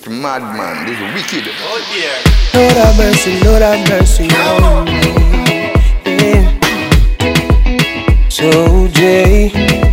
fucking madman. This is wicked. Oh dear. Lord have mercy on me. Yeah. So Jay,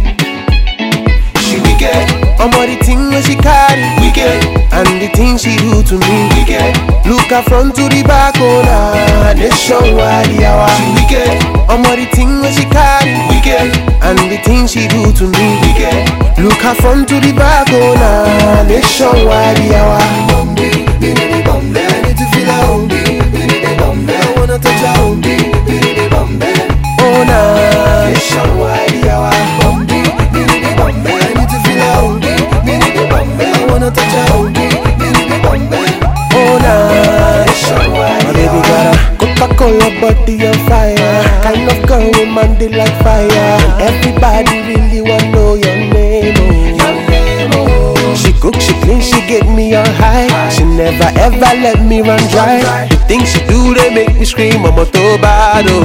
She wicked. I'm all the things when she carry, Wicked. and the things she do to me. Wicked. Look her front to the back, oh nah, nationwide, yeah. She wicked. I'm all the things when she carry, Wicked. and the things she do to me. Wicked. Look her front to the back, oh nah, nationwide, yeah. Bombay, baby, Bombay. I need to feel a Bombay, baby, Bombay. I wanna touch a Bombay, baby, Bombay. Oh nah, Nationwide, yeah. Bombay, baby, Bombay. I need to feel a Bombay, baby, Bombay. I wanna touch a Bombay, baby, Bombay. oh nah. Nationwide, My baby got a Coca-Cola body on fire, kind of girl with Monday like fire. Everybody really wanna know your name, oh. She cook, she clean, she get me on high. She never ever let me run dry. The things she do, they make me scream, I'm a Tobado.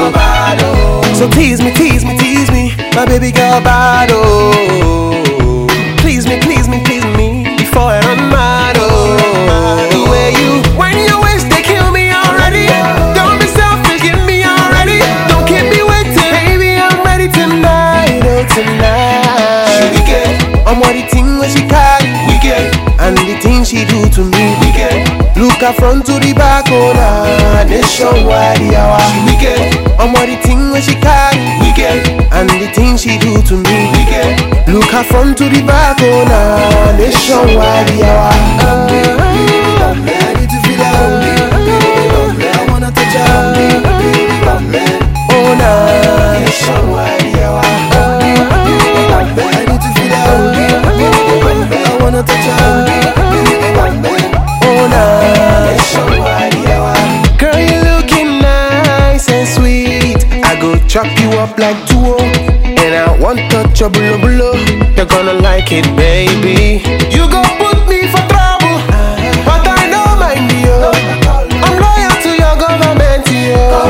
So tease me, tease me, tease me, my baby girl bad, oh. Please me, please me, please me, before I run mad, oh. The way you, when you waist, they kill me already. Don't be selfish, give me already. Don't keep me waiting, baby, I'm ready tonight, oh tonight. She wicked. I'm all the things when she carry, Wicked. and the things she do to me. Wicked. Look her front to the back, oh nah, nationwide, yeah. Wicked. I'm all the things when she carry, Wicked. and the things she do to me. Wicked. Look her front to the back, oh nah, nationwide, yeah. Bombay, I need to feel a Bombay, baby, Bombay. I wanna touch a Bombay, baby, Bombay. Oh nah, Nationwide, yeah. Bombay, I need to feel a Bombay, baby, Bombay. I wanna touch a Bombay, baby, Bombay. oh nah. Nationwide, yeah. Girl, you looking nice and sweet. I go chop you up like tuwo, and I want touch your below below. You're gonna like it, baby. You gon' put me for trouble, but I don't mind you. I'm loyal to your government, yo.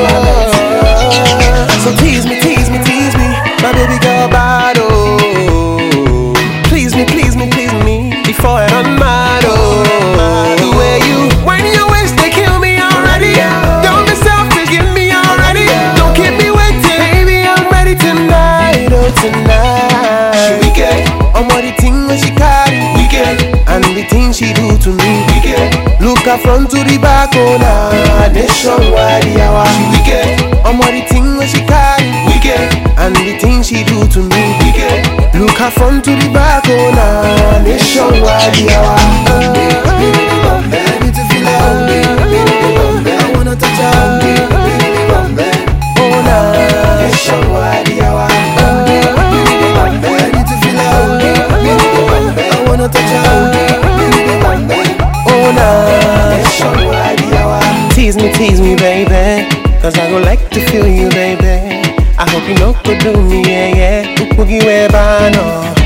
So tease me, tease me, tease me, my baby girl bad, oh. Please me, please me, please me, before I run mad, oh. The way you, when you waist, they kill me already. Don't be selfish, give me already. Don't keep me waiting, baby, I'm ready tonight, oh She tonight. wicked. I'm all the things when she carry, Wicked. and the things she do to me. Wicked. Look her front to the back, oh nah, nationwide, yeah. Wicked. I'm all the things when she carry, Wicked. and the things she do to me. Wicked. Look her front to the back, oh nah, nationwide, yeah. Bombay, I need to feel a Bombay, baby, Bombay. I wanna touch a Bombay, baby, Bombay. Oh nah, Nationwide, yeah. Bombay, I need to feel a Bombay, baby, Bombay. I wanna touch a Bombay, baby, Bombay. oh nah. Nationwide, yeah. Tease me, baby, cause I go like to feel you, baby. I hope you know could do me, yeah, yeah. Boogie where I know.